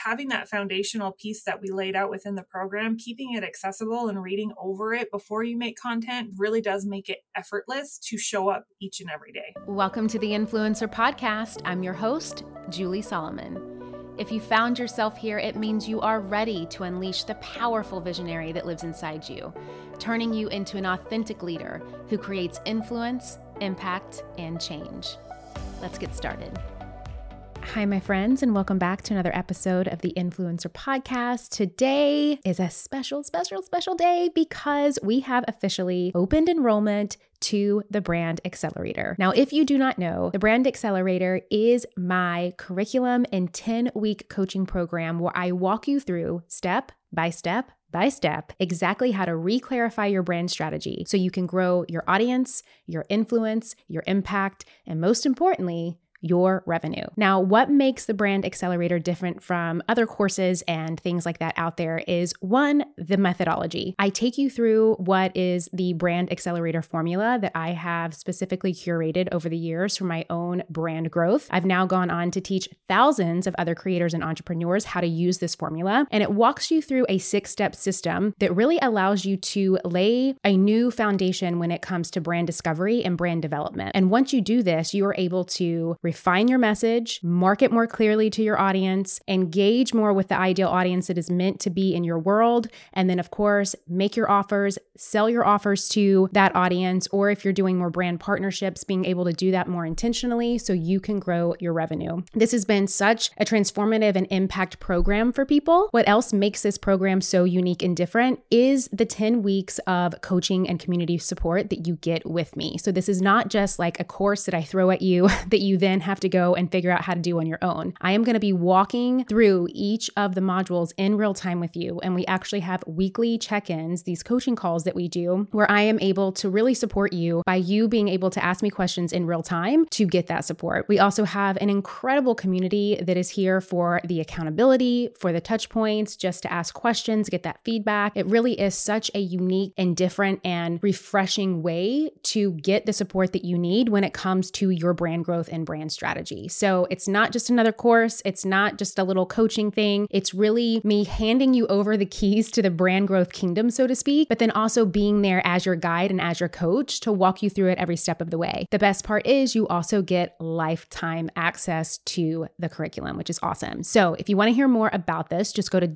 having that foundational piece that we laid out within the program, keeping it accessible and reading over it before you make content really does make it effortless to show up each and every day. Welcome to the Influencer Podcast. I'm your host, Julie Solomon. If you found yourself here, it means you are ready to unleash the powerful visionary that lives inside you, turning you into an authentic leader who creates influence, impact, and change. Let's get started. Hi, my friends, and welcome back to another episode of the Influencer Podcast. Today is a special day because we have officially opened enrollment to the Brand Accelerator. Now, if you do not know, the Brand Accelerator is my curriculum and 10-week coaching program where I walk you through step by step exactly how to re-clarify your brand strategy so you can grow your audience, your influence, your impact, and most importantly, your revenue. Now, what makes the Brand Accelerator different from other courses and things like that out there is one, the methodology. I take you through what is the Brand Accelerator formula that I have specifically curated over the years for my own brand growth. I've now gone on to teach thousands of other creators and entrepreneurs how to use this formula, and it walks you through a 6-step system that really allows you to lay a new foundation when it comes to brand discovery and brand development. And once you do this, you are able to refine your message, market more clearly to your audience, engage more with the ideal audience that is meant to be in your world, and then of course, make your offers, sell your offers to that audience, or if you're doing more brand partnerships, being able to do that more intentionally so you can grow your revenue. This has been such a transformative and impact program for people. What else makes this program so unique and different is the 10 weeks of coaching and community support that you get with me. So this is not just like a course that I throw at you that you then have to go and figure out how to do on your own. I am going to be walking through each of the modules in real time with you. And we actually have weekly check-ins, these coaching calls that we do, where I am able to really support you by you being able to ask me questions in real time to get that support. We also have an incredible community that is here for the accountability, for the touch points, just to ask questions, get that feedback. It really is such a unique and different and refreshing way to get the support that you need when it comes to your brand growth and brand strategy. So it's not just another course. It's not just a little coaching thing. It's really me handing you over the keys to the brand growth kingdom, so to speak, but then also being there as your guide and as your coach to walk you through it every step of the way. The best part is you also get lifetime access to the curriculum, which is awesome. So if you want to hear more about this, just go to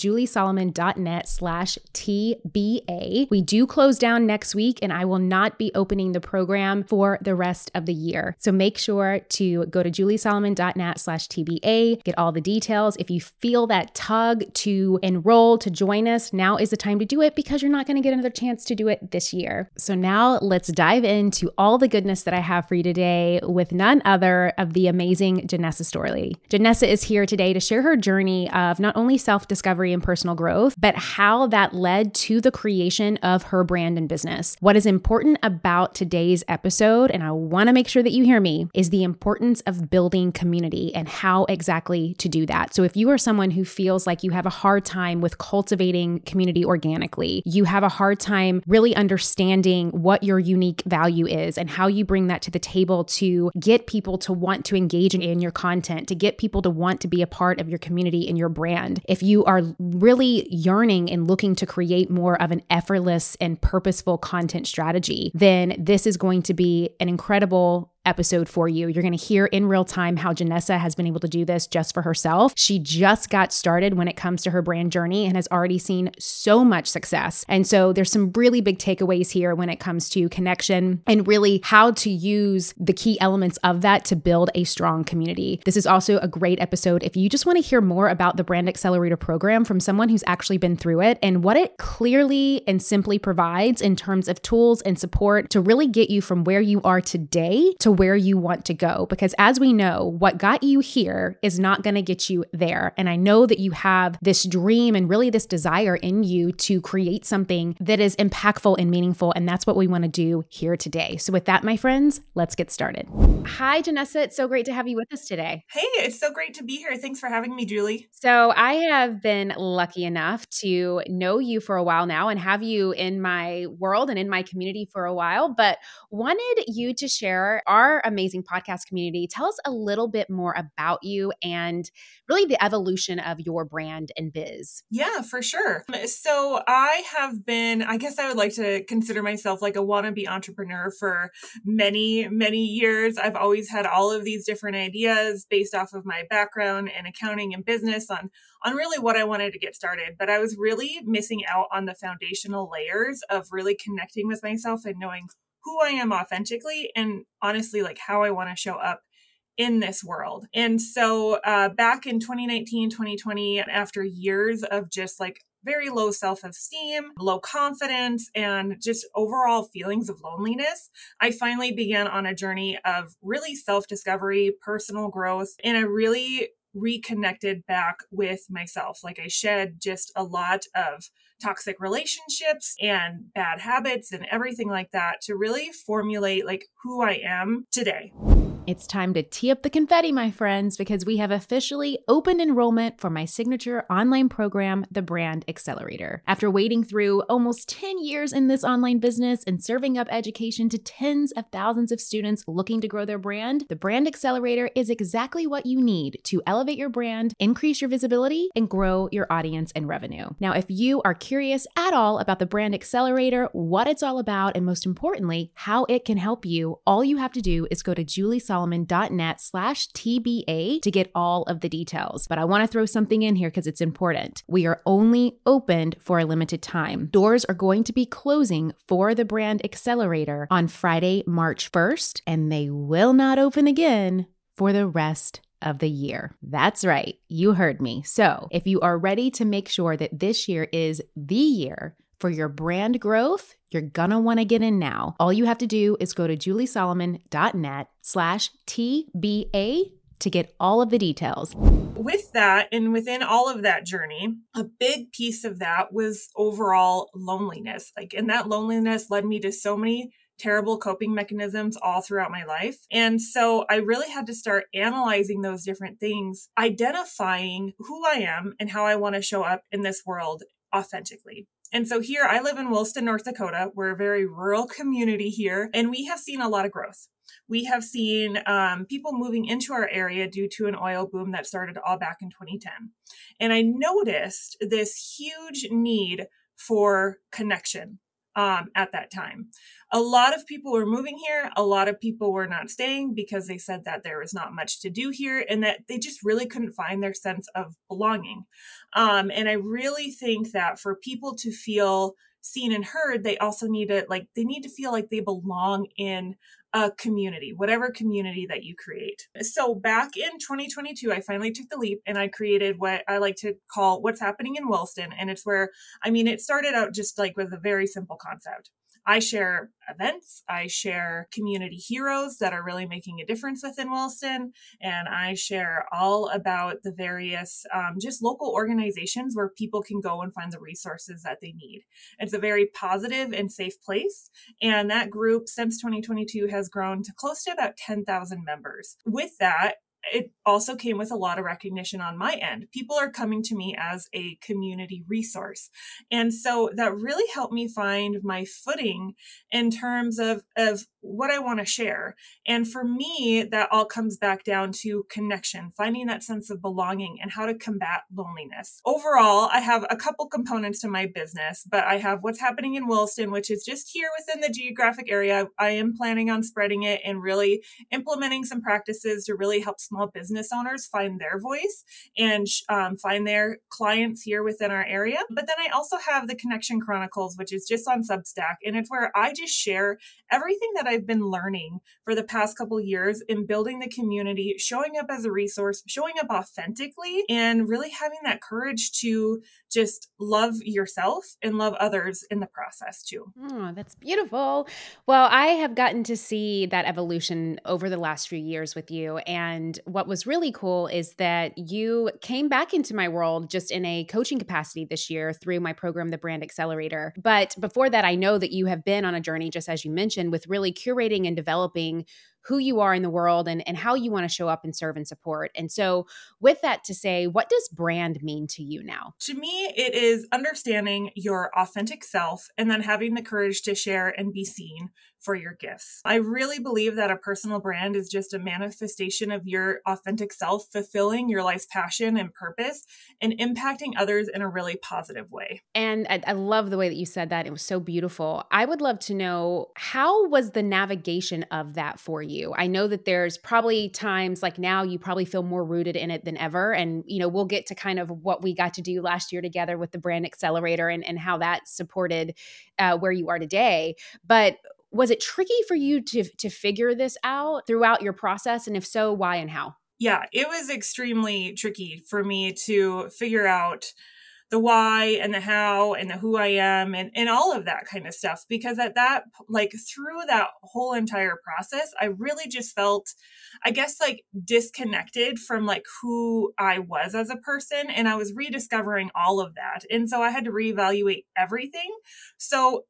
juliesolomon.net/TBA. We do close down next week and I will not be opening the program for the rest of the year. So make sure to go to juliesolomon.net/TBA, get all the details. If you feel that tug to enroll, to join us, now is the time to do it because you're not going to get another chance to do it this year. So now let's dive into all the goodness that I have for you today with none other of the amazing Janessa Storley. Janessa is here today to share her journey of not only self-discovery and personal growth, but how that led to the creation of her brand and business. What is important about today's episode, and I want to make sure that you hear me, is the importance of building community and how exactly to do that. So if you are someone who feels like you have a hard time with cultivating community organically, you have a hard time really understanding what your unique value is and how you bring that to the table to get people to want to engage in your content, to get people to want to be a part of your community and your brand. If you are really yearning and looking to create more of an effortless and purposeful content strategy, then this is going to be an incredible episode for you. You're going to hear in real time how Janessa has been able to do this just for herself. She just got started when it comes to her brand journey and has already seen so much success. And so there's some really big takeaways here when it comes to connection and really how to use the key elements of that to build a strong community. This is also a great episode if you just want to hear more about the Brand Accelerator program from someone who's actually been through it and what it clearly and simply provides in terms of tools and support to really get you from where you are today to where you want to go. Because as we know, what got you here is not going to get you there. And I know that you have this dream and really this desire in you to create something that is impactful and meaningful. And that's what we want to do here today. So with that, my friends, let's get started. Hi, Janessa. It's so great to have you with us today. Hey, it's so great to be here. Thanks for having me, Julie. So I have been lucky enough to know you for a while now and have you in my world and in my community for a while, but wanted you to share our our amazing podcast community, tell us a little bit more about you and really the evolution of your brand and biz. Yeah, for sure. So I have been, I guess I would like to consider myself like a wannabe entrepreneur for many, many years. I've always had all of these different ideas based off of my background in accounting and business on really what I wanted to get started. But I was really missing out on the foundational layers of really connecting with myself and knowing who I am authentically and honestly, like how I want to show up in this world. And so back in 2019, 2020, after years of just like very low self-esteem, low confidence, and just overall feelings of loneliness, I finally began on a journey of really self-discovery, personal growth, and I really reconnected back with myself. Like I shed just a lot of toxic relationships and bad habits and everything like that to really formulate like who I am today. It's time to tee up the confetti, my friends, because we have officially opened enrollment for my signature online program, The Brand Accelerator. After wading through almost 10 years in this online business and serving up education to tens of thousands of students looking to grow their brand, The Brand Accelerator is exactly what you need to elevate your brand, increase your visibility, and grow your audience and revenue. Now, if you are curious at all about The Brand Accelerator, what it's all about, and most importantly, how it can help you, all you have to do is go to juliesolomon.net/TBA to get all of the details. But I want to throw something in here because it's important. We are only opened for a limited time. Doors are going to be closing for the Brand Accelerator on Friday, March 1st, and they will not open again for the rest of the year. That's right. You heard me. So if you are ready to make sure that this year is the year for your brand growth, you're gonna want to get in now. All you have to do is go to juliesolomon.net/TBA to get all of the details. With that, and within all of that journey, a big piece of that was overall loneliness. And that loneliness led me to so many terrible coping mechanisms all throughout my life. And so I really had to start analyzing those different things, identifying who I am and how I want to show up in this world authentically. And so here I live in Williston, North Dakota. We're a very rural community here, and we have seen a lot of growth. We have seen people moving into our area due to an oil boom that started all back in 2010. And I noticed this huge need for connection at that time. A lot of people were moving here. A lot of people were not staying because they said that there was not much to do here and that they just really couldn't find their sense of belonging. And I really think that for people to feel seen and heard, they also need to feel like they belong in a community, whatever community that you create. So back in 2022, I finally took the leap and I created what I like to call What's Happening in Williston. And it's where, it started out just like with a very simple concept. I share events, I share community heroes that are really making a difference within Williston, and I share all about the various just local organizations where people can go and find the resources that they need. It's a very positive and safe place, and that group since 2022 has grown to close to about 10,000 members. With that, it also came with a lot of recognition on my end. People are coming to me as a community resource. And so that really helped me find my footing in terms of what I want to share. And for me, that all comes back down to connection, finding that sense of belonging and how to combat loneliness. Overall, I have a couple components to my business, but I have What's Happening in Williston, which is just here within the geographic area. I am planning on spreading it and really implementing some practices to really help small business owners find their voice and find their clients here within our area. But then I also have the Connection Chronicles, which is just on Substack. And it's where I just share everything that I've been learning for the past couple of years in building the community, showing up as a resource, showing up authentically, and really having that courage to just love yourself and love others in the process too. Oh, that's beautiful. Well, I have gotten to see that evolution over the last few years with you. And what was really cool is that you came back into my world just in a coaching capacity this year through my program, The Brand Accelerator. But before that, I know that you have been on a journey, just as you mentioned, with really curating and developing who you are in the world and how you want to show up and serve and support. And so with that to say, what does brand mean to you now? To me, it is understanding your authentic self and then having the courage to share and be seen for your gifts. I really believe that a personal brand is just a manifestation of your authentic self, fulfilling your life's passion and purpose and impacting others in a really positive way. And I love the way that you said that. It was so beautiful. I would love to know, how was the navigation of that for you? I know that there's probably times like now you probably feel more rooted in it than ever. And, we'll get to kind of what we got to do last year together with the Brand Accelerator and how that supported where you are today. But was it tricky for you to figure this out throughout your process? And if so, why and how? Yeah, it was extremely tricky for me to figure out the why and the how and the who I am and all of that kind of stuff. Because at that, like through that whole entire process, I really just felt, I guess, like disconnected from like who I was as a person. And I was rediscovering all of that. And so I had to reevaluate everything. So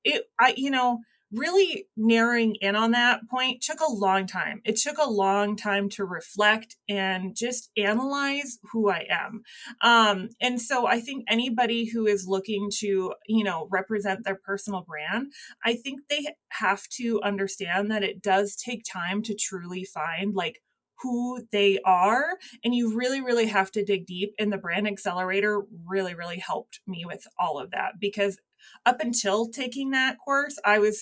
really narrowing in on that point took a long time. It took a long time to reflect and just analyze who I am. And so I think anybody who is looking to, represent their personal brand, I think they have to understand that it does take time to truly find like who they are. And you really, really have to dig deep. And the Brand Accelerator really, really helped me with all of that, because up until taking that course,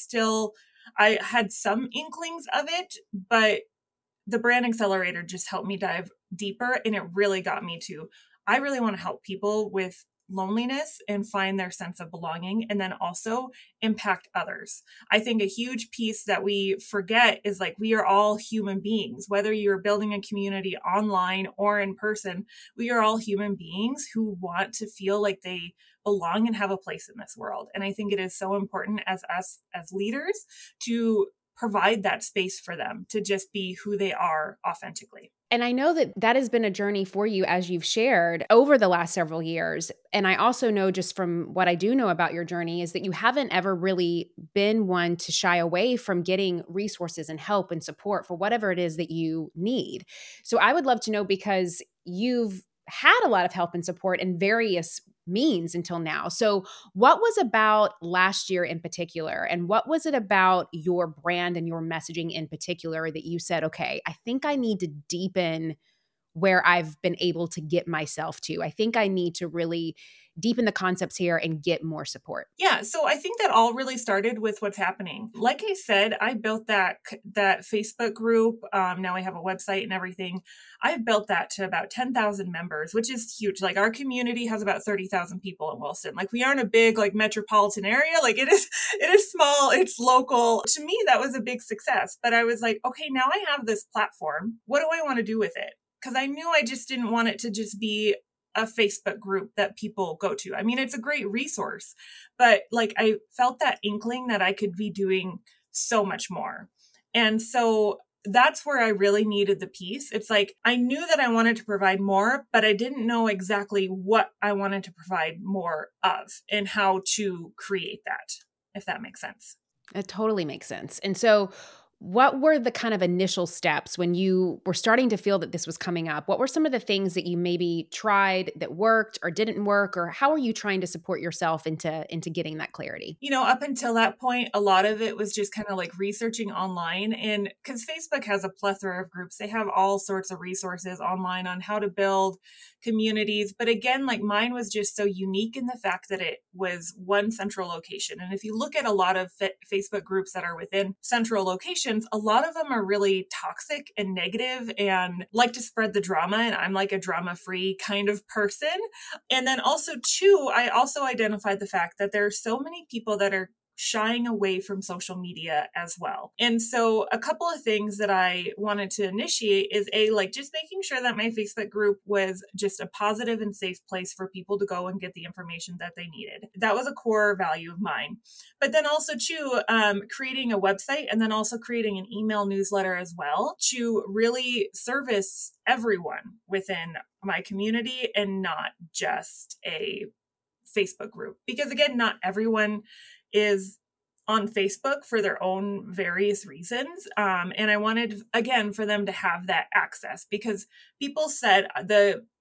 I had some inklings of it, but the Brand Accelerator just helped me dive deeper. And it really got me to, I really want to help people with loneliness and find their sense of belonging, and then also impact others. I think a huge piece that we forget is like, we are all human beings, whether you're building a community online or in person, we are all human beings who want to feel like they belong and have a place in this world. And I think it is so important as us as leaders to provide that space for them to just be who they are authentically. And I know that that has been a journey for you, as you've shared over the last several years. And I also know, just from what I do know about your journey, is that you haven't ever really been one to shy away from getting resources and help and support for whatever it is that you need. So I would love to know, because you've had a lot of help and support in various means until now. So what was about last year in particular, and what was it about your brand and your messaging in particular that you said, okay, I think I need to deepen where I've been able to get myself to? I think I need to really deepen the concepts here and get more support. Yeah, so I think that all really started with what's happening. Like I said, I built that Facebook group. Now I have a website and everything. I've built that to about 10,000 members, which is huge. Like our community has about 30,000 people in Wilson. Like we aren't a big like metropolitan area. Like it is small. It's local. To me, that was a big success. But I was like, okay, now I have this platform. What do I want to do with it? Because I knew I just didn't want it to just be a Facebook group that people go to. I mean, it's a great resource, but like I felt that inkling that I could be doing so much more. And so that's where I really needed the piece. It's like I knew that I wanted to provide more, but I didn't know exactly what I wanted to provide more of and how to create that, if that makes sense. It totally makes sense. And so, what were the kind of initial steps when you were starting to feel that this was coming up? What were some of the things that you maybe tried that worked or didn't work, or how are you trying to support yourself into getting that clarity? Up until that point, a lot of it was just kind of like researching online. And because Facebook has a plethora of groups, they have all sorts of resources online on how to build communities. But again, like mine was just so unique in the fact that it was one central location. And if you look at a lot of Facebook groups that are within central locations, a lot of them are really toxic and negative and like to spread the drama. And I'm like a drama-free kind of person. And then also too, I also identified the fact that there are so many people that are shying away from social media as well. And so a couple of things that I wanted to initiate is like just making sure that my Facebook group was just a positive and safe place for people to go and get the information that they needed. That was a core value of mine. But then also too, creating a website and then also creating an email newsletter as well to really service everyone within my community and not just a Facebook group. Because again, not everyone is on Facebook for their own various reasons. And I wanted, again, for them to have that access, because people said the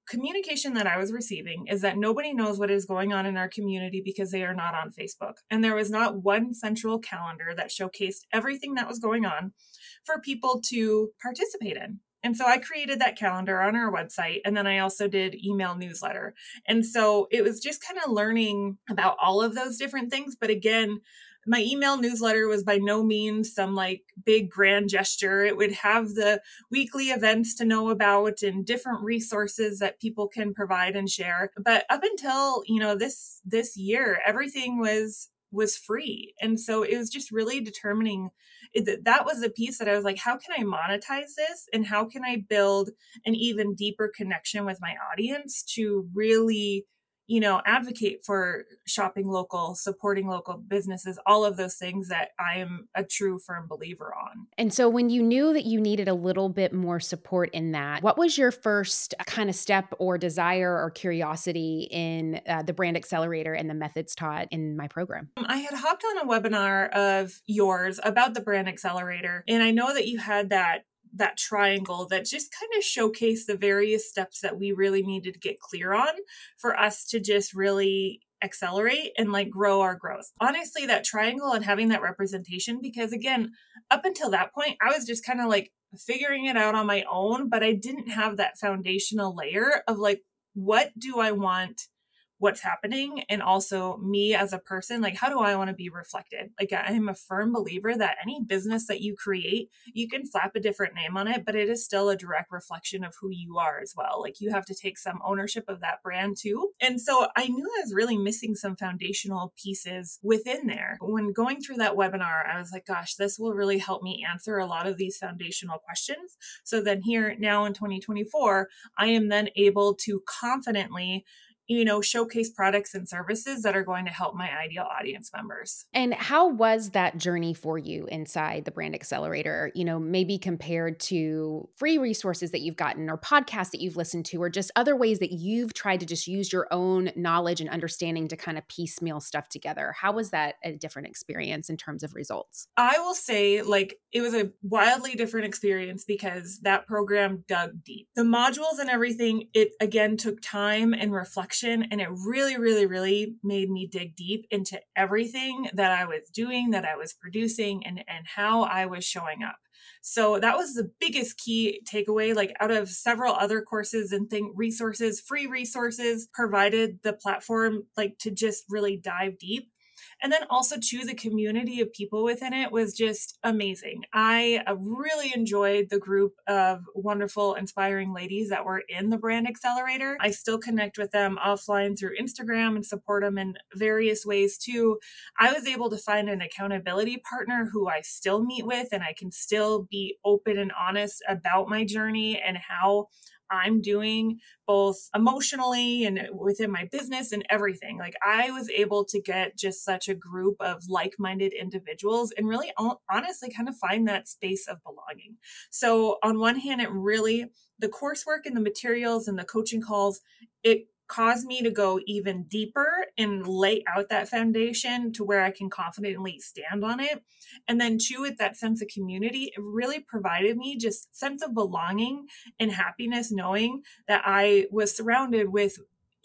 communication that I was receiving is that nobody knows what is going on in our community because they are not on Facebook. And there was not one central calendar that showcased everything that was going on for people to participate in. And so I created that calendar on our website. And then I also did email newsletter. And so it was just kind of learning about all of those different things. But again, my email newsletter was by no means some like big grand gesture. It would have the weekly events to know about and different resources that people can provide and share. But up until, this year, everything was free. And so it was just really determining that was the piece that I was like, how can I monetize this? And how can I build an even deeper connection with my audience to really advocate for shopping local, supporting local businesses, all of those things that I am a true firm believer on. And so when you knew that you needed a little bit more support in that, what was your first kind of step or desire or curiosity in the Brand Accelerator and the methods taught in my program? I had hopped on a webinar of yours about the Brand Accelerator, and I know that you had that triangle that just kind of showcased the various steps that we really needed to get clear on for us to just really accelerate and like grow our growth. Honestly, that triangle and having that representation, because again, up until that point, I was just kind of like figuring it out on my own, but I didn't have that foundational layer of like, what do I want? What's happening, and also me as a person, like how do I want to be reflected? Like I'm a firm believer that any business that you create, you can slap a different name on it, but it is still a direct reflection of who you are as well. Like you have to take some ownership of that brand too. And so I knew I was really missing some foundational pieces within there. When going through that webinar, I was like, gosh, this will really help me answer a lot of these foundational questions. So then here now in 2024, I am then able to confidently showcase products and services that are going to help my ideal audience members. And how was that journey for you inside the Brand Accelerator, maybe compared to free resources that you've gotten or podcasts that you've listened to, or just other ways that you've tried to just use your own knowledge and understanding to kind of piecemeal stuff together? How was that a different experience in terms of results? I will say like it was a wildly different experience because that program dug deep. The modules and everything, it again took time and reflection, and it really, really, really made me dig deep into everything that I was doing, that I was producing, and how I was showing up. So that was the biggest key takeaway, like out of several other courses and resources, free resources provided the platform like to just really dive deep. And then also too, the community of people within it was just amazing. I really enjoyed the group of wonderful, inspiring ladies that were in the Brand Accelerator. I still connect with them offline through Instagram and support them in various ways too. I was able to find an accountability partner who I still meet with, and I can still be open and honest about my journey and how I'm doing both emotionally and within my business and everything. Like I was able to get just such a group of like-minded individuals and really honestly kind of find that space of belonging. So on one hand, it really, the coursework and the materials and the coaching calls, it caused me to go even deeper and lay out that foundation to where I can confidently stand on it. And then two, with that sense of community, it really provided me just sense of belonging and happiness knowing that I was surrounded with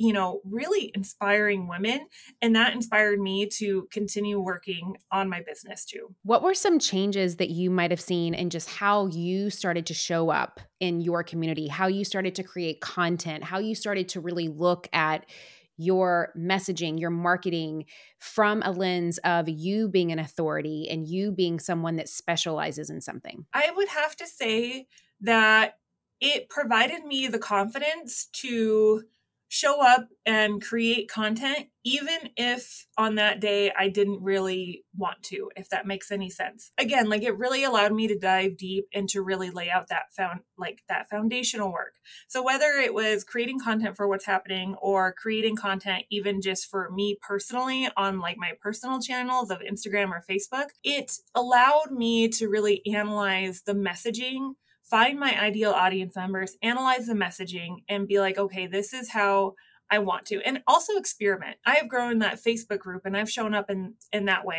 really inspiring women. And that inspired me to continue working on my business too. What were some changes that you might have seen in just how you started to show up in your community, how you started to create content, how you started to really look at your messaging, your marketing from a lens of you being an authority and you being someone that specializes in something? I would have to say that it provided me the confidence to show up and create content, even if on that day I didn't really want to, if that makes any sense. Again, like it really allowed me to dive deep and to really lay out that foundational work. So whether it was creating content for what's happening or creating content even just for me personally on like my personal channels of Instagram or Facebook, it allowed me to really analyze the messaging, find my ideal audience members, analyze the messaging, and be like, okay, this is how I want to. And also experiment. I have grown that Facebook group and I've shown up in that way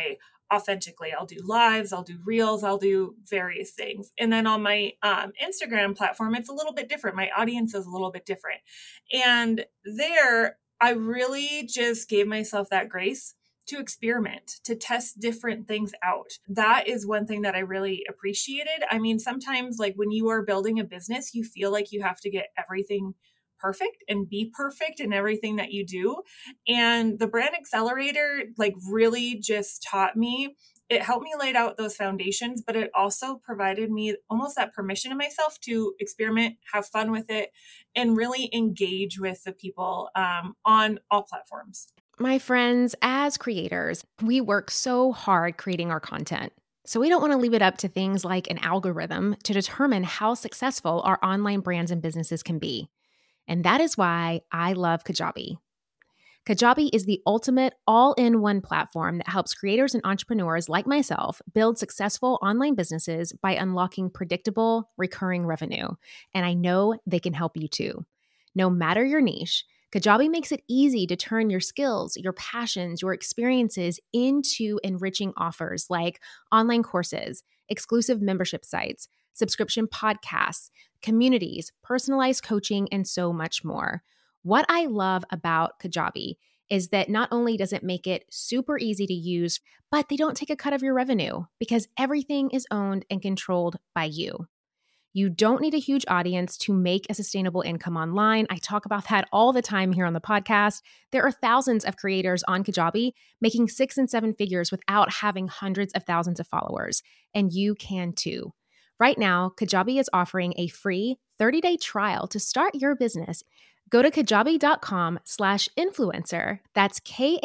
authentically. I'll do lives, I'll do reels, I'll do various things. And then on my Instagram platform, it's a little bit different. My audience is a little bit different. And there, I really just gave myself that grace to experiment, to test different things out. That is one thing that I really appreciated. I mean, sometimes like when you are building a business, you feel like you have to get everything perfect and be perfect in everything that you do. And the Brand Accelerator like really just taught me, it helped me lay out those foundations, but it also provided me almost that permission to myself to experiment, have fun with it, and really engage with the people on all platforms. My friends, as creators, we work so hard creating our content. So we don't want to leave it up to things like an algorithm to determine how successful our online brands and businesses can be. And that is why I love Kajabi. Kajabi is the ultimate all-in-one platform that helps creators and entrepreneurs like myself build successful online businesses by unlocking predictable, recurring revenue. And I know they can help you too. No matter your niche, Kajabi makes it easy to turn your skills, your passions, your experiences into enriching offers like online courses, exclusive membership sites, subscription podcasts, communities, personalized coaching, and so much more. What I love about Kajabi is that not only does it make it super easy to use, but they don't take a cut of your revenue because everything is owned and controlled by you. You don't need a huge audience to make a sustainable income online. I talk about that all the time here on the podcast. There are thousands of creators on Kajabi making 6 and 7 figures without having hundreds of thousands of followers, and you can too. Right now, Kajabi is offering a free 30-day trial to start your business. Go to kajabi.com/influencer. That's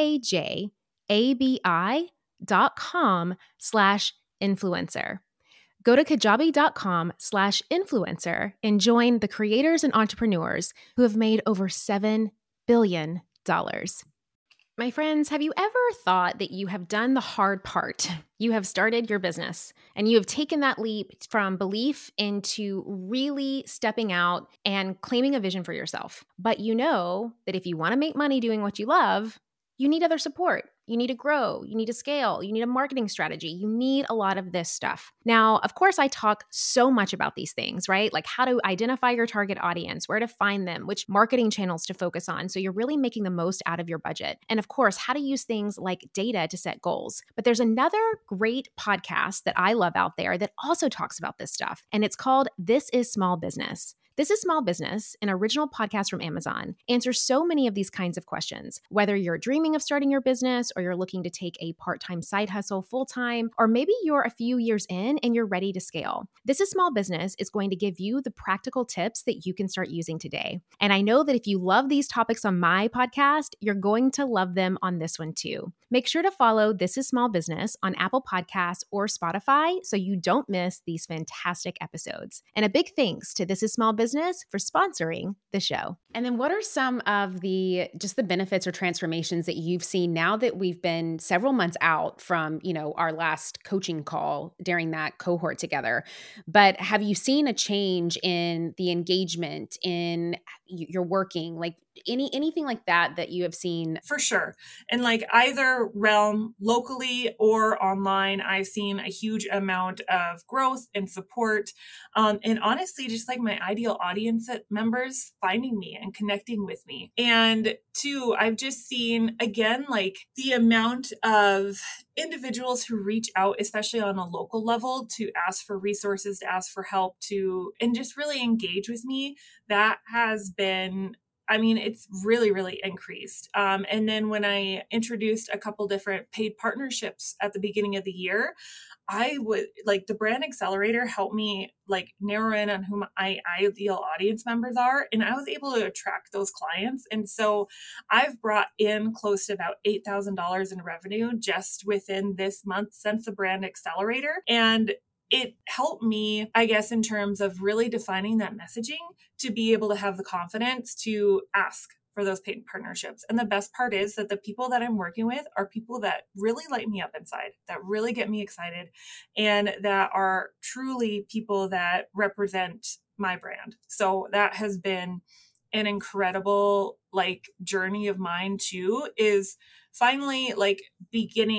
KAJABI.com/influencer. Go to kajabi.com/influencer and join the creators and entrepreneurs who have made over $7 billion. My friends, have you ever thought that you have done the hard part? You have started your business and you have taken that leap from belief into really stepping out and claiming a vision for yourself. But you know that if you want to make money doing what you love, you need other support. You need to grow. You need to scale. You need a marketing strategy. You need a lot of this stuff. Now, of course, I talk so much about these things, right? Like how to identify your target audience, where to find them, which marketing channels to focus on. So you're really making the most out of your budget. And of course, how to use things like data to set goals. But there's another great podcast that I love out there that also talks about this stuff. And it's called This is Small Business. This is Small Business, an original podcast from Amazon, answers so many of these kinds of questions. Whether you're dreaming of starting your business or you're looking to take a part-time side hustle full-time, or maybe you're a few years in and you're ready to scale. This is Small Business is going to give you the practical tips that you can start using today. And I know that if you love these topics on my podcast, you're going to love them on this one too. Make sure to follow This is Small Business on Apple Podcasts or Spotify so you don't miss these fantastic episodes. And a big thanks to This is Small Business for sponsoring the show. And then what are some of the benefits or transformations that you've seen now that we've been several months out from, our last coaching call during that cohort together? But have you seen a change in the engagement in your working, like anything like that you have seen? For sure. And like either realm, locally or online, I've seen a huge amount of growth and support. And honestly, just like my ideal audience members finding me and connecting with me. And two, I've just seen, again, like the amount of individuals who reach out, especially on a local level, to ask for resources, to ask for help, and just really engage with me. That has been, it's really, really increased. And then when I introduced a couple different paid partnerships at the beginning of the year, I would like the Brand Accelerator helped me like narrow in on who my ideal audience members are. And I was able to attract those clients. And so I've brought in close to about $8,000 in revenue just within this month since the Brand Accelerator. And it helped me, I guess, in terms of really defining that messaging to be able to have the confidence to ask for those paid partnerships. And the best part is that the people that I'm working with are people that really light me up inside, that really get me excited, and that are truly people that represent my brand. So that has been an incredible journey of mine too, is finally beginning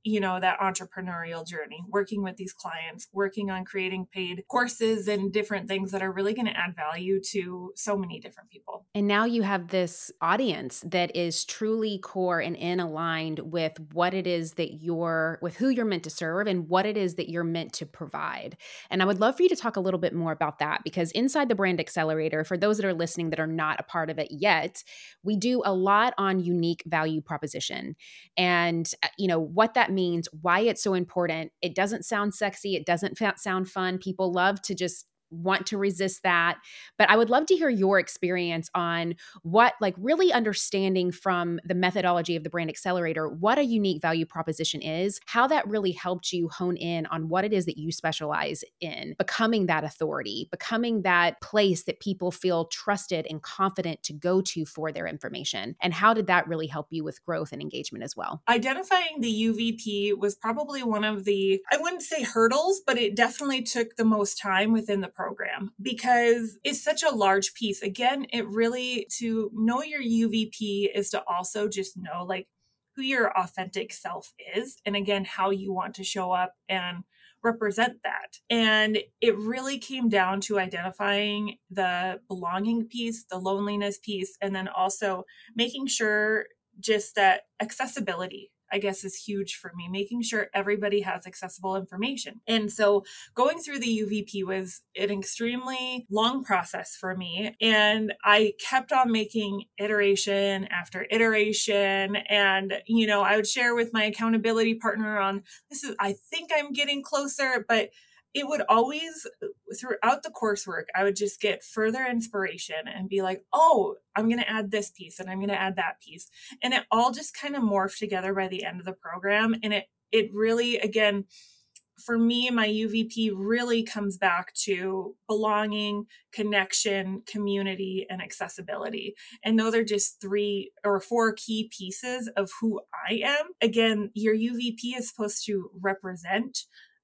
that entrepreneurial journey, working with these clients, working on creating paid courses and different things that are really going to add value to so many different people. And now you have this audience that is truly core and in aligned with what it is that with who you're meant to serve and what it is that you're meant to provide. And I would love for you to talk a little bit more about that, because inside the Brand Accelerator, for those that are listening that are not a part of it yet, we do a lot on unique value proposition and what that means, why it's so important. It doesn't sound sexy. It doesn't sound fun. People love to just want to resist that. But I would love to hear your experience on what, like, really understanding from the methodology of the Brand Accelerator, what a unique value proposition is, how that really helped you hone in on what it is that you specialize in, becoming that authority, becoming that place that people feel trusted and confident to go to for their information. And how did that really help you with growth and engagement as well? Identifying the UVP was probably one of the, I wouldn't say hurdles, but it definitely took the most time within the program because it's such a large piece. Again, it really, to know your UVP is to also just know like who your authentic self is. And again, how you want to show up and represent that. And it really came down to identifying the belonging piece, the loneliness piece, and then also making sure just that accessibility, I guess, is huge for me, making sure everybody has accessible information. And so going through the UVP was an extremely long process for me. And I kept on making iteration after iteration. And, I would share with my accountability partner on I think I'm getting closer, but it would always, throughout the coursework, I would just get further inspiration and be like, oh, I'm going to add this piece and I'm going to add that piece. And it all just kind of morphed together by the end of the program. And it really, again, for me, my UVP really comes back to belonging, connection, community, and accessibility. And those are just 3 or 4 key pieces of who I am. Again, your UVP is supposed to represent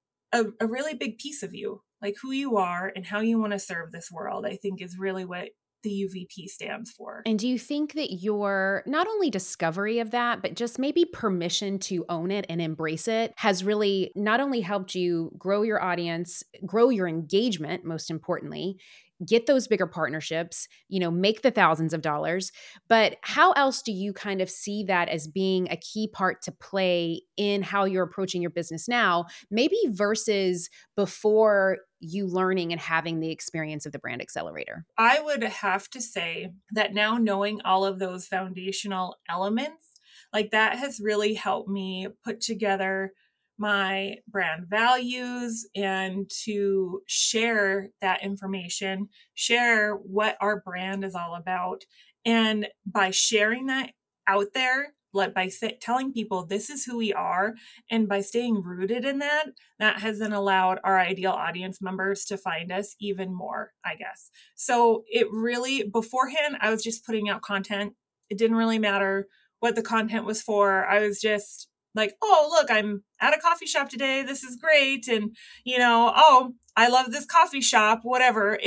a really big piece of you, like who you are and how you want to serve this world, I think is really what the UVP stands for. And do you think that your not only discovery of that, but just maybe permission to own it and embrace it has really not only helped you grow your audience, grow your engagement, most importantly, get those bigger partnerships, make the thousands of dollars. But how else do you kind of see that as being a key part to play in how you're approaching your business now, maybe versus before you learning and having the experience of the Brand Accelerator? I would have to say that now knowing all of those foundational elements, like that has really helped me put together my brand values and to share that information, share what our brand is all about. And by sharing that out there, like by telling people this is who we are, and by staying rooted in that, that has then allowed our ideal audience members to find us even more, I guess. So it really, beforehand, I was just putting out content. It didn't really matter what the content was for. I was just like, oh, look, I'm at a coffee shop today. This is great. And, oh, I love this coffee shop, whatever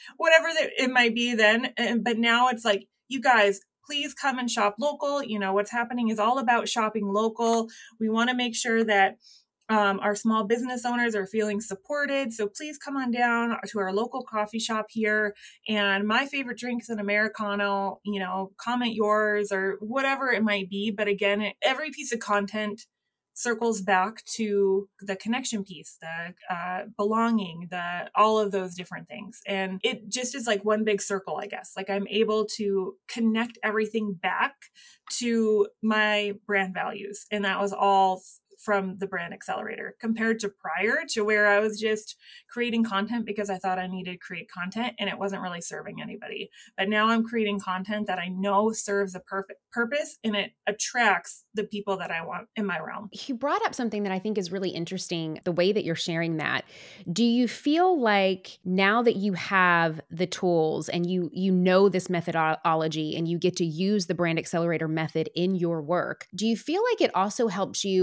it might be then. But now it's like, you guys, please come and shop local. What's happening is all about shopping local. We want to make sure that our small business owners are feeling supported. So please come on down to our local coffee shop here. And my favorite drink is an Americano, comment yours or whatever it might be. But again, every piece of content circles back to the connection piece, the belonging, all of those different things. And it just is like one big circle, I guess. Like I'm able to connect everything back to my brand values. And that was all from the Brand Accelerator compared to prior to where I was just creating content because I thought I needed to create content and it wasn't really serving anybody. But now I'm creating content that I know serves a perfect purpose and it attracts the people that I want in my realm. You brought up something that I think is really interesting, the way that you're sharing that. Do you feel like now that you have the tools and you know this methodology and you get to use the Brand Accelerator method in your work, do you feel like it also helps you, I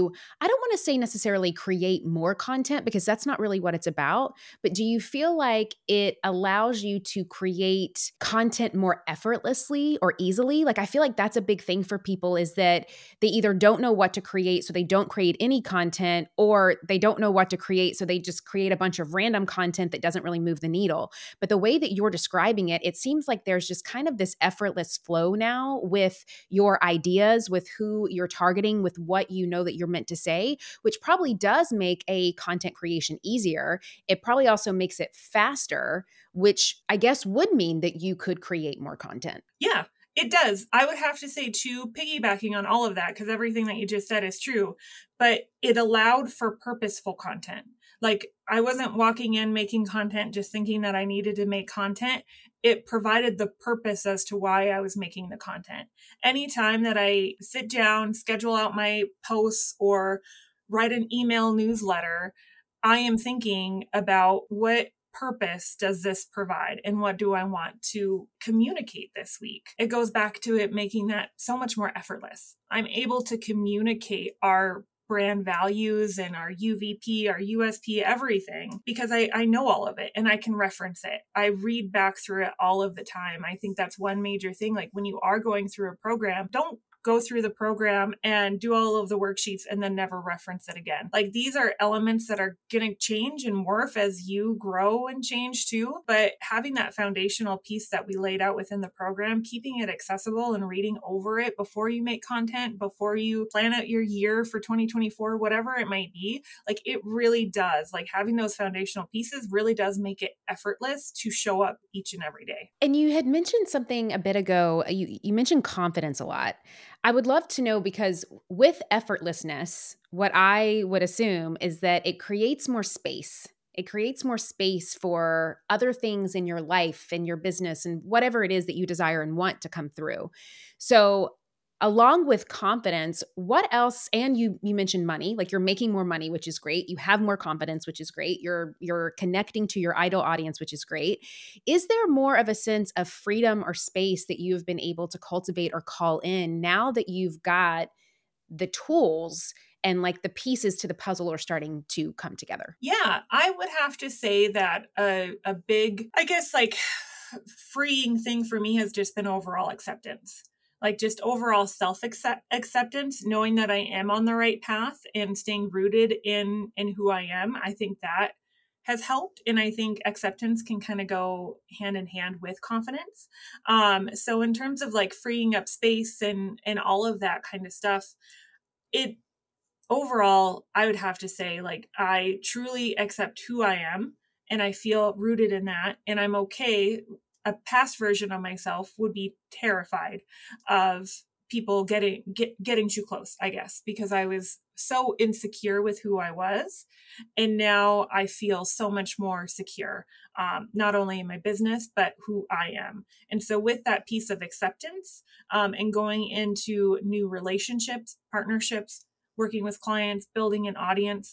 don't want to say necessarily create more content because that's not really what it's about, but do you feel like it allows you to create content more effortlessly or easily? Like, I feel like that's a big thing for people is that they either don't know what to create, so they don't create any content, or they don't know what to create, so they just create a bunch of random content that doesn't really move the needle. But the way that you're describing it, it seems like there's just kind of this effortless flow now with your ideas, with who you're targeting, with what you know that you're meant to say, which probably does make a content creation easier. It probably also makes it faster, which I guess would mean that you could create more content. Yeah, it does. I would have to say, too, piggybacking on all of that, because everything that you just said is true, but it allowed for purposeful content. Like, I wasn't walking in making content just thinking that I needed to make content. It provided the purpose as to why I was making the content. Anytime that I sit down, schedule out my posts, or write an email newsletter, I am thinking about what purpose does this provide and what do I want to communicate this week. It goes back to it making that so much more effortless. I'm able to communicate our brand values and our UVP, our USP, everything, because I know all of it and I can reference it. I read back through it all of the time. I think that's one major thing. Like, when you are going through a program, don't go through the program and do all of the worksheets and then never reference it again. Like, these are elements that are going to change and morph as you grow and change too. But having that foundational piece that we laid out within the program, keeping it accessible and reading over it before you make content, before you plan out your year for 2024, whatever it might be, like, it really does. Like, having those foundational pieces really does make it effortless to show up each and every day. And you had mentioned something a bit ago. You mentioned confidence a lot. I would love to know because with effortlessness, what I would assume is that it creates more space. It creates more space for other things in your life and your business and whatever it is that you desire and want to come through. So, along with confidence, what else? And you mentioned money, like you're making more money, which is great. You have more confidence, which is great. You're connecting to your ideal audience, which is great. Is there more of a sense of freedom or space that you've been able to cultivate or call in now that you've got the tools and like the pieces to the puzzle are starting to come together? Yeah, I would have to say that a big, I guess, like, freeing thing for me has just been overall acceptance. Like, just overall self acceptance, knowing that I am on the right path and staying rooted in who I am. I think that has helped, and I think acceptance can kind of go hand in hand with confidence. So in terms of like freeing up space and all of that kind of stuff, it overall, I would have to say, like, I truly accept who I am and I feel rooted in that. And I'm okay. A past version of myself would be terrified of people getting too close, I guess, because I was so insecure with who I was. And now I feel so much more secure, not only in my business, but who I am. And so, with that piece of acceptance, and going into new relationships, partnerships, working with clients, building an audience,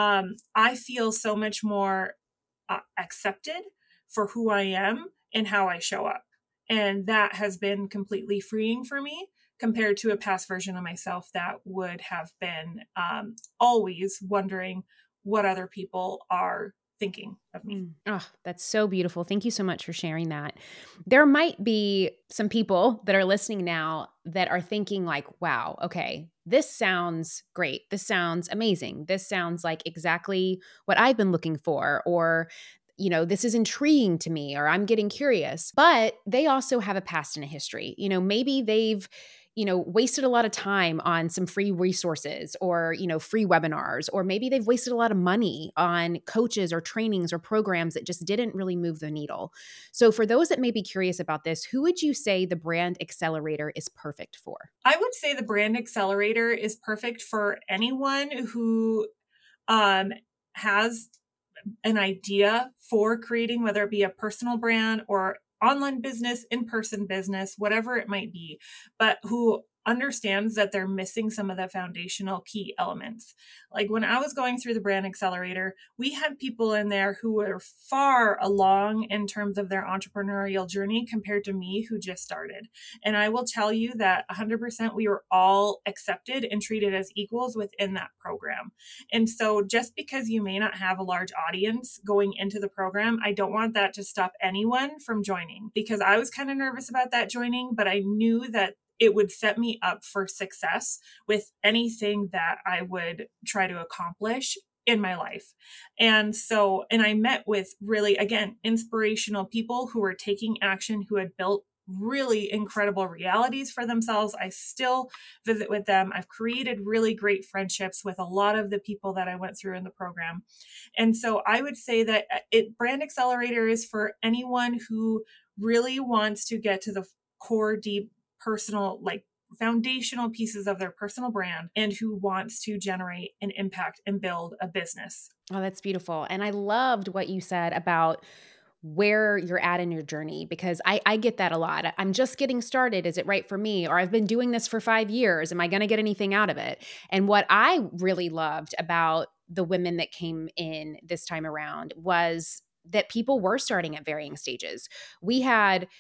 I feel so much more accepted for who I am and how I show up. And that has been completely freeing for me compared to a past version of myself that would have been always wondering what other people are thinking of me. Oh, that's so beautiful. Thank you so much for sharing that. There might be some people that are listening now that are thinking like, wow, okay, this sounds great. This sounds amazing. This sounds like exactly what I've been looking for, or this is intriguing to me, or I'm getting curious. But they also have a past and a history. Maybe they've wasted a lot of time on some free resources or, free webinars, or maybe they've wasted a lot of money on coaches or trainings or programs that just didn't really move the needle. So for those that may be curious about this, who would you say the Brand Accelerator is perfect for? I would say the Brand Accelerator is perfect for anyone who has an idea for creating, whether it be a personal brand or online business, in-person business, whatever it might be, but who understands that they're missing some of the foundational key elements. Like when I was going through the Brand Accelerator, we had people in there who were far along in terms of their entrepreneurial journey compared to me who just started. And I will tell you that 100% we were all accepted and treated as equals within that program. And so just because you may not have a large audience going into the program, I don't want that to stop anyone from joining, because I was kind of nervous about that joining, but I knew that it would set me up for success with anything that I would try to accomplish in my life. And I met with really, again, inspirational people who were taking action, who had built really incredible realities for themselves. I still visit with them. I've created really great friendships with a lot of the people that I went through in the program. And so I would say that Brand Accelerator is for anyone who really wants to get to the core, deep, personal, like foundational pieces of their personal brand, and who wants to generate an impact and build a business. Oh, that's beautiful. And I loved what you said about where you're at in your journey, because I get that a lot. I'm just getting started. Is it right for me? Or I've been doing this for 5 years. Am I going to get anything out of it? And what I really loved about the women that came in this time around was that people were starting at varying stages. We had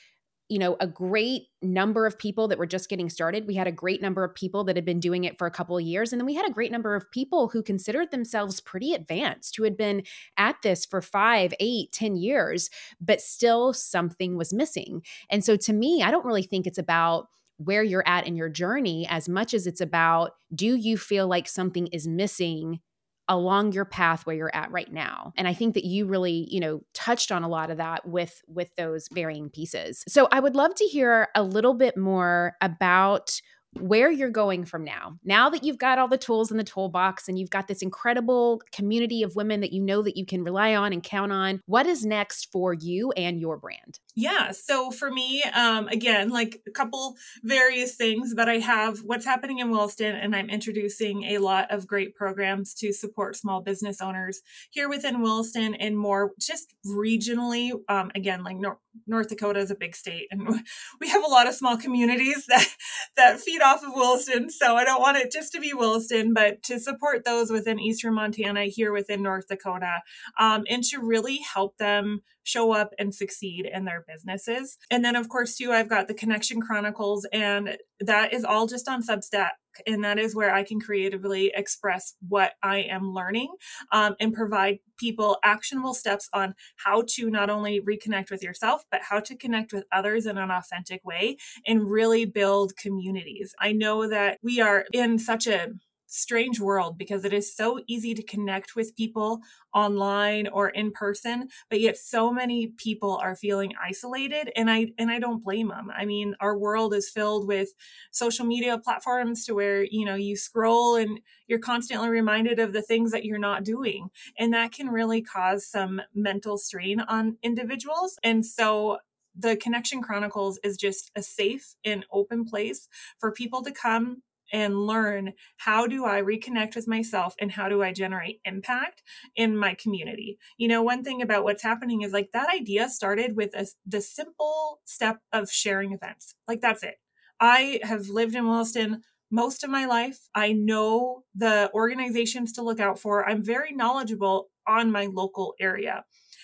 a great number of people that were just getting started. We had a great number of people that had been doing it for a couple of years. And then we had a great number of people who considered themselves pretty advanced, who had been at this for 5, 8, 10 years, but still something was missing. And so to me, I don't really think it's about where you're at in your journey as much as it's about, do you feel like something is missing along your path where you're at right now? And I think that you really, touched on a lot of that with those varying pieces. So I would love to hear a little bit more about where you're going from now. Now that you've got all the tools in the toolbox and you've got this incredible community of women that you know that you can rely on and count on, what is next for you and your brand? Yeah. So for me, again, like a couple various things, but I have what's happening in Williston, and I'm introducing a lot of great programs to support small business owners here within Williston and more just regionally. Again, like North Dakota is a big state, and we have a lot of small communities that feed off of Williston. So I don't want it just to be Williston, but to support those within Eastern Montana, here within North Dakota, and to really help them show up and succeed in their businesses. And then, of course, too, I've got the Connection Chronicles, and that is all just on Substack. And that is where I can creatively express what I am learning, and provide people actionable steps on how to not only reconnect with yourself, but how to connect with others in an authentic way and really build communities. I know that we are in such a strange world because it is so easy to connect with people online or in person, but yet so many people are feeling isolated, and I don't blame them. I mean, our world is filled with social media platforms to where you scroll and you're constantly reminded of the things that you're not doing, and that can really cause some mental strain on individuals. And so the Connection Chronicles is just a safe and open place for people to come and learn, how do I reconnect with myself and how do I generate impact in my community? One thing about what's happening is like that idea started with the simple step of sharing events. Like that's it. I have lived in Williston most of my life. I know the organizations to look out for. I'm very knowledgeable on my local area.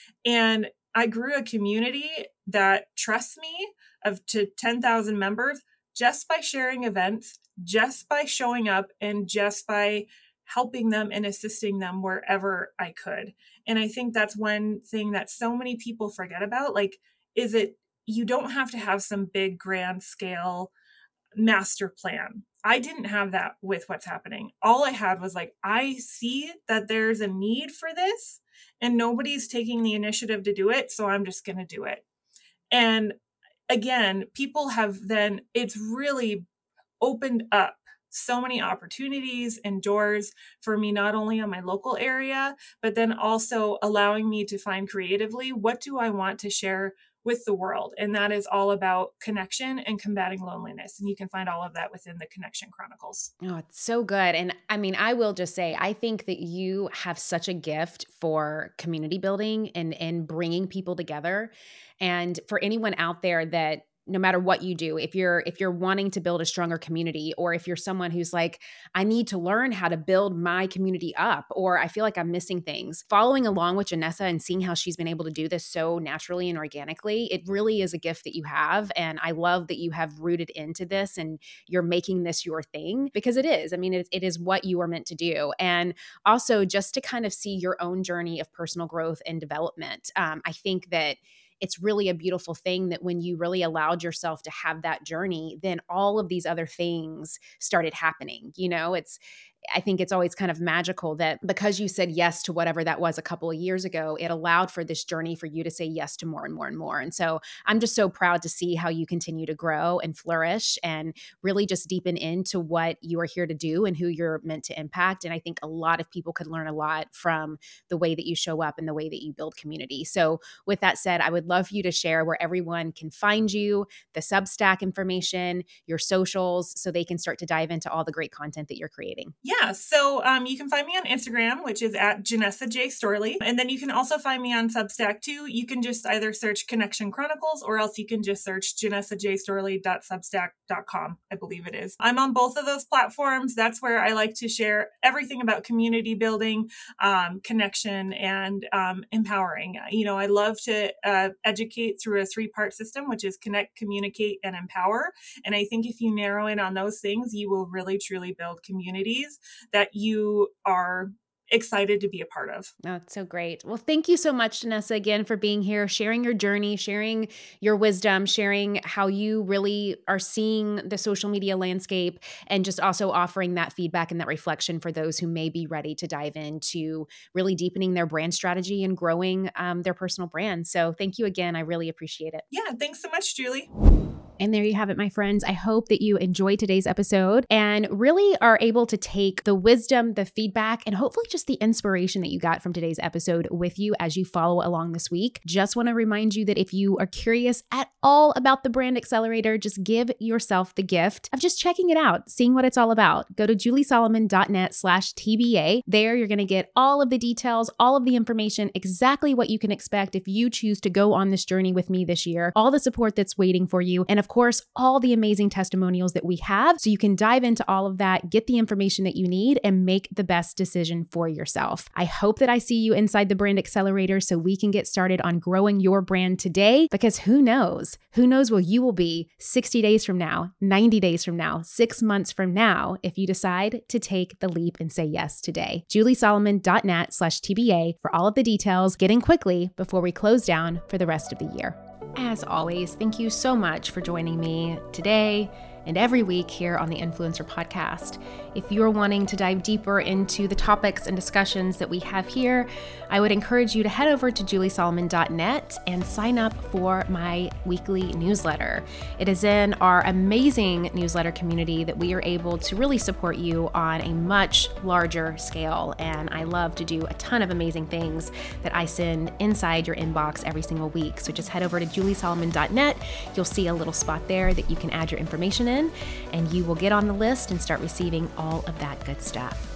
And I grew a community that trusts me to 10,000 members just by sharing events, just by showing up, and just by helping them and assisting them wherever I could. And I think that's one thing that so many people forget about. Like, you don't have to have some big grand scale master plan. I didn't have that with what's happening. All I had was like, I see that there's a need for this and nobody's taking the initiative to do it, so I'm just going to do it. And again, it's really opened up so many opportunities and doors for me, not only on my local area, but then also allowing me to find creatively, what do I want to share with the world? And that is all about connection and combating loneliness. And you can find all of that within the Connection Chronicles. Oh, it's so good. And I mean, I will just say, I think that you have such a gift for community building and bringing people together. And for anyone out there that no matter what you do, if you're wanting to build a stronger community, or if you're someone who's like, I need to learn how to build my community up, or I feel like I'm missing things, following along with Janessa and seeing how she's been able to do this so naturally and organically, it really is a gift that you have. And I love that you have rooted into this and you're making this your thing, because it is. I mean, it is what you are meant to do. And also just to kind of see your own journey of personal growth and development. I think that it's really a beautiful thing that when you really allowed yourself to have that journey, then all of these other things started happening. I think it's always kind of magical that because you said yes to whatever that was a couple of years ago, it allowed for this journey for you to say yes to more and more and more. And so I'm just so proud to see how you continue to grow and flourish and really just deepen into what you are here to do and who you're meant to impact. And I think a lot of people could learn a lot from the way that you show up and the way that you build community. So with that said, I would love for you to share where everyone can find you, the Substack information, your socials, so they can start to dive into all the great content that you're creating. Yeah, so you can find me on Instagram, which is at Janessa J. Storley. And then you can also find me on Substack too. You can just either search Connection Chronicles, or else you can just search janessajstorley.substack.com, I believe it is. I'm on both of those platforms. That's where I like to share everything about community building, connection, and empowering. I love to educate through a 3-part system, which is connect, communicate, and empower. And I think if you narrow in on those things, you will really, truly build communities that you are excited to be a part of. Oh, it's so great. Well, thank you so much, Janessa, again, for being here, sharing your journey, sharing your wisdom, sharing how you really are seeing the social media landscape, and just also offering that feedback and that reflection for those who may be ready to dive into really deepening their brand strategy and growing their personal brand. So thank you again. I really appreciate it. Yeah, thanks so much, Julie. And there you have it, my friends. I hope that you enjoyed today's episode and really are able to take the wisdom, the feedback, and hopefully just the inspiration that you got from today's episode with you as you follow along this week. Just want to remind you that if you are curious at all about the Brand Accelerator, just give yourself the gift of just checking it out, seeing what it's all about. Go to juliesolomon.net/TBA. There, you're going to get all of the details, all of the information, exactly what you can expect if you choose to go on this journey with me this year, all the support that's waiting for you, and of course, all the amazing testimonials that we have. So you can dive into all of that, get the information that you need, and make the best decision for yourself. I hope that I see you inside the Brand Accelerator so we can get started on growing your brand today, because who knows? Who knows where you will be 60 days from now, 90 days from now, 6 months from now, if you decide to take the leap and say yes today. juliesolomon.net/TBA for all of the details. Get in quickly before we close down for the rest of the year. As always, thank you so much for joining me today and every week here on the Influencer Podcast. If you're wanting to dive deeper into the topics and discussions that we have here, I would encourage you to head over to juliesolomon.net and sign up for my weekly newsletter. It is in our amazing newsletter community that we are able to really support you on a much larger scale. And I love to do a ton of amazing things that I send inside your inbox every single week. So just head over to juliesolomon.net. You'll see a little spot there that you can add your information in, and you will get on the list and start receiving all of that good stuff.